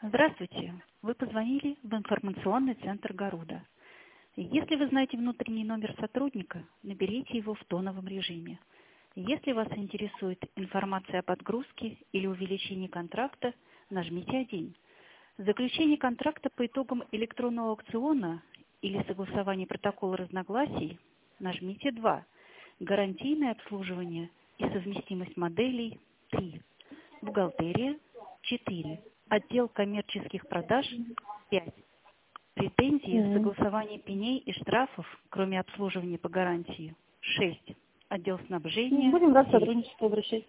Здравствуйте. Вы позвонили в информационный центр Гаруда. Если вы знаете внутренний номер сотрудника, наберите его в тоновом режиме. Если вас интересует информация о подгрузке или увеличении контракта, нажмите 1. Заключение контракта по итогам электронного аукциона или согласование протокола разногласий, нажмите 2. Гарантийное обслуживание и совместимость моделей 3. Бухгалтерия 4. Отдел коммерческих продаж 5. Претензии в согласовании пеней и штрафов, кроме обслуживания по гарантии 6. Отдел снабжения Будем рад 7. сотрудничеству, обращайтесь.